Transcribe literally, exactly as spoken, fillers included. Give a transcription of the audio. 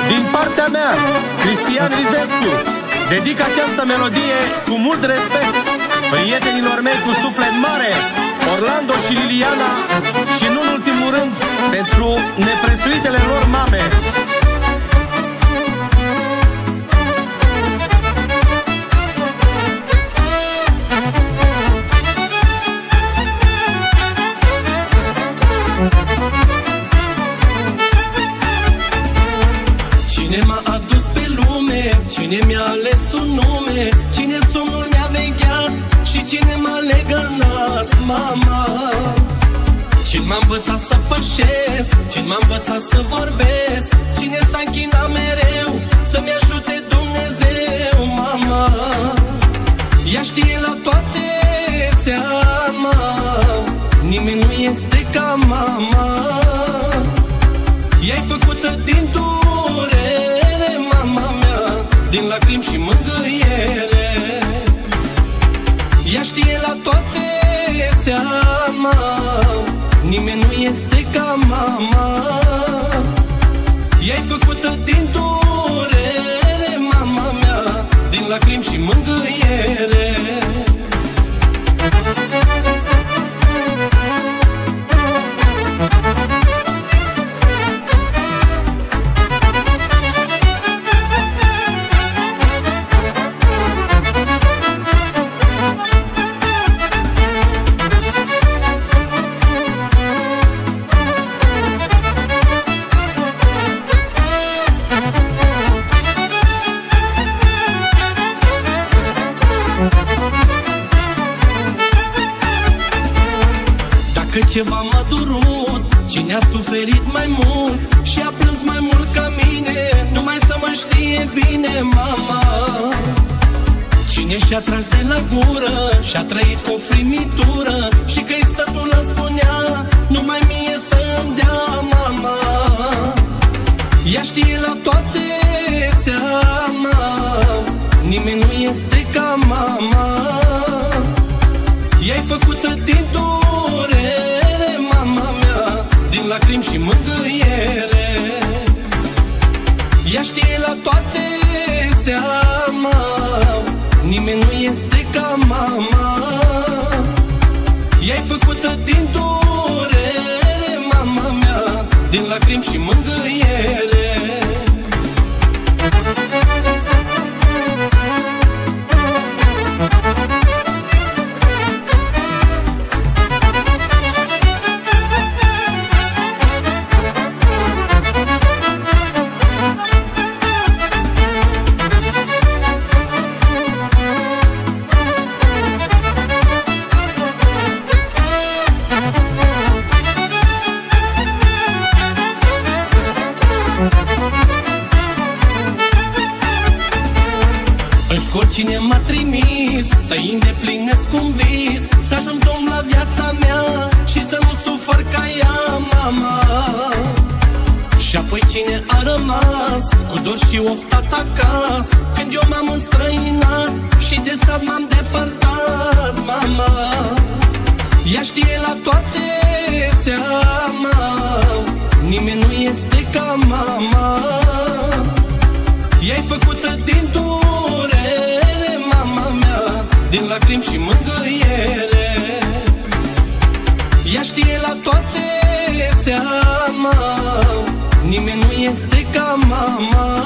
Din partea mea, Cristian Rizescu, dedic această melodie cu mult respect prietenilor mei cu suflet mare, Orlando și Liliana, și nu în ultimul rând pentru neprețuitele lor mame. Cine m-a adus pe lume, cine mi-a ales un nume, cine somnul mi-a vegheat și cine m-a legănat, mama. Cine m-a învățat să pășesc, cine m-a învățat să vorbesc, cine s-a închinat mereu să-mi ajute Dumnezeu, mama. Ea știe la toate seama, nimeni nu este ca mama. Ea-i făcută din durere, mama mea, din lacrimi și mângâiere. Ea știe la toate seama, nimeni nu este ca mama. Ea-i făcută din durere, mama mea, din lacrimi și mângâiere. Că ceva m-a durut, cine a suferit mai mult și a plâns mai mult ca mine, numai să mă știe bine, mama. Cine și-a tras de la gură și-a trăit cu o frimitură și că-i sătulă spunea, numai mie să-mi dea, mama. Ea știe la toate seama, nimeni nu este ca mama. Ea-i făcută din durere, mama mea, din lacrimi și mângâiere. Ea știe la toate seama, nimeni nu este ca mama. Ea-i făcută din durere, mama mea, din lacrimi și mângâiere. În școli cine m-a trimis să-i îndeplinesc un vis, să ajung domn la viața mea și să nu sufăr ca ea, mama. Și apoi cine a rămas cu dor și oftat acasă, când eu m-am înstrăinat și de sat m-am depărtat, mama. Ea știe la toate seama, nimeni nu este ca mama. Ea-i făcută din durere, mama mea, din lacrimi și mângâiere. Ea știe la toate seama, nimeni nu este ca mama.